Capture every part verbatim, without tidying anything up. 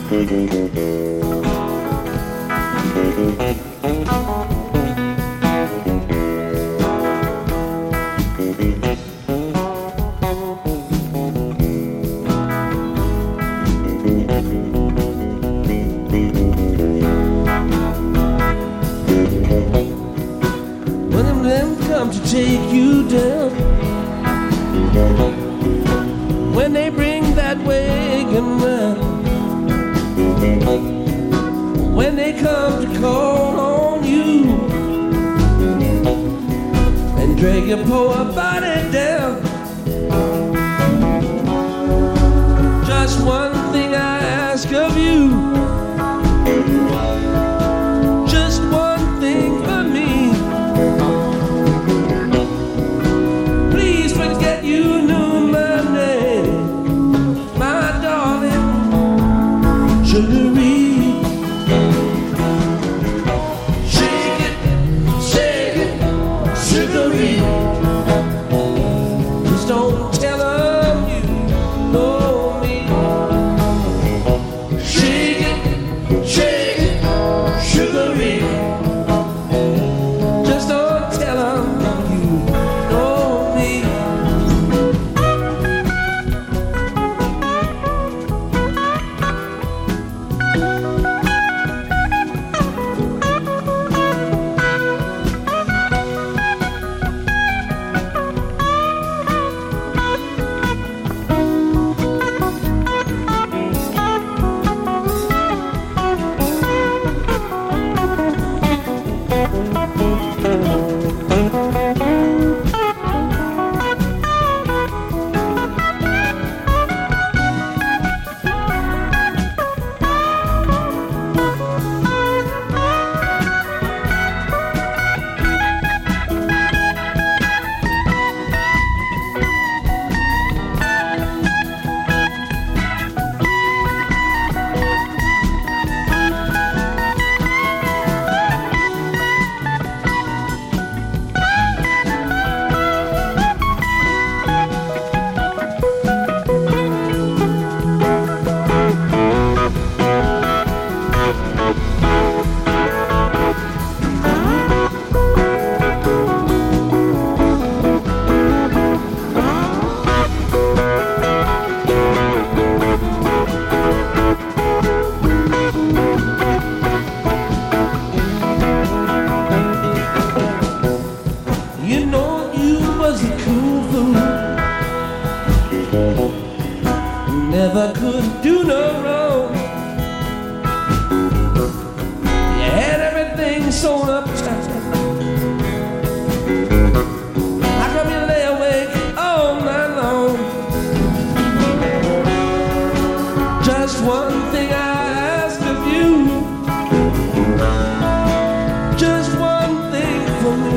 Take you down when they bring that wagon round, when they come to call on you and drag your poor body down. Just one thing I ask of you, just one thing for me. You knew my name, my darling, Sugaree. Shake it, shake it, Sugaree. Just don't tell them you know me. Shake it, shake it, Sugaree. Just don't tell them you know me. Never could do no wrong. You had everything sewn up tight. How come you lay awake all night long? Just one thing I ask of you, just one thing for me.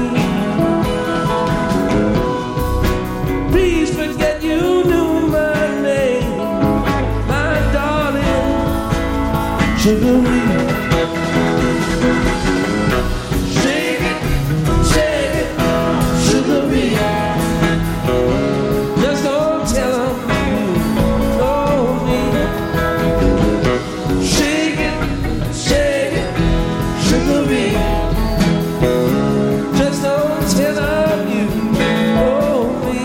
Please forget you knew my name, my darling, Sugaree. Shake it, shake it, Sugaree. Just don't tell them you know me. Shake it, shake it, Sugaree. Just don't tell them you know me.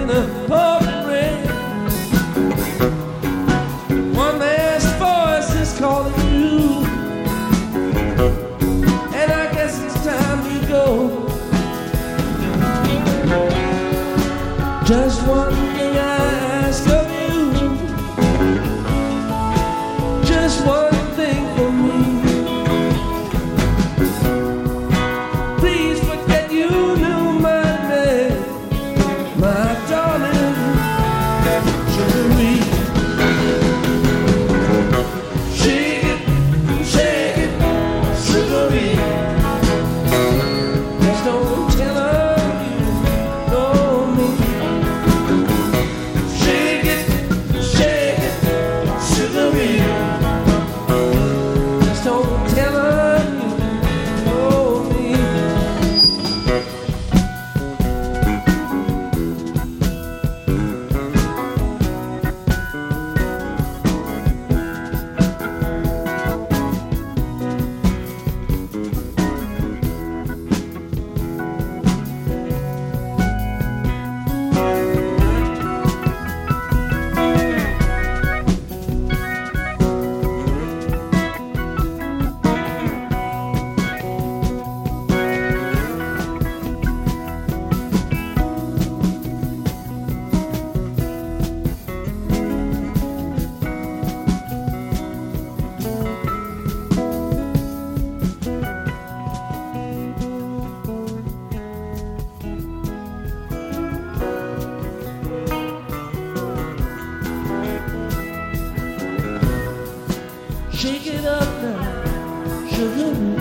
in the pouring rain. One last voice is calling you, and I guess it's time you go. Just one thing I ask of you, just one thing for me. Please forget you knew my name, my darling Sugar-Ree. Shake it, shake it, Sugar-Ree. Just don't tell her you know me. Shake it, shake it, Sugar-Ree. Just don't tell her you know me. Shake it up now, Sugar-Ree.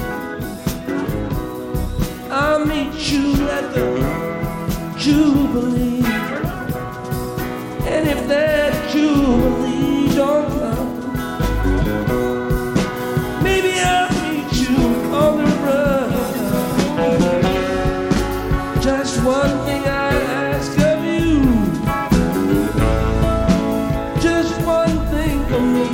I'll meet you at the Jubilee. And if that Jubilee don't come, maybe I'll meet you on the run. Just one thing I ask of you, just one thing for me.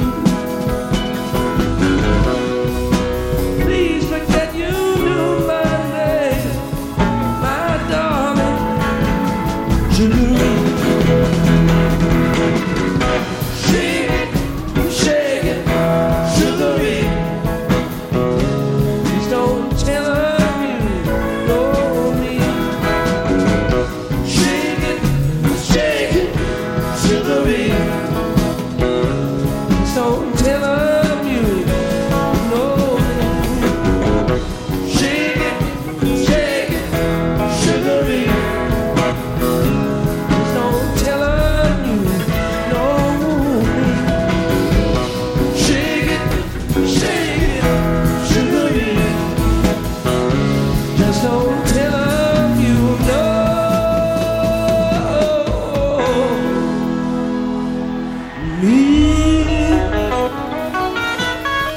Please forget you knew my name, my darling Sugar-Ree.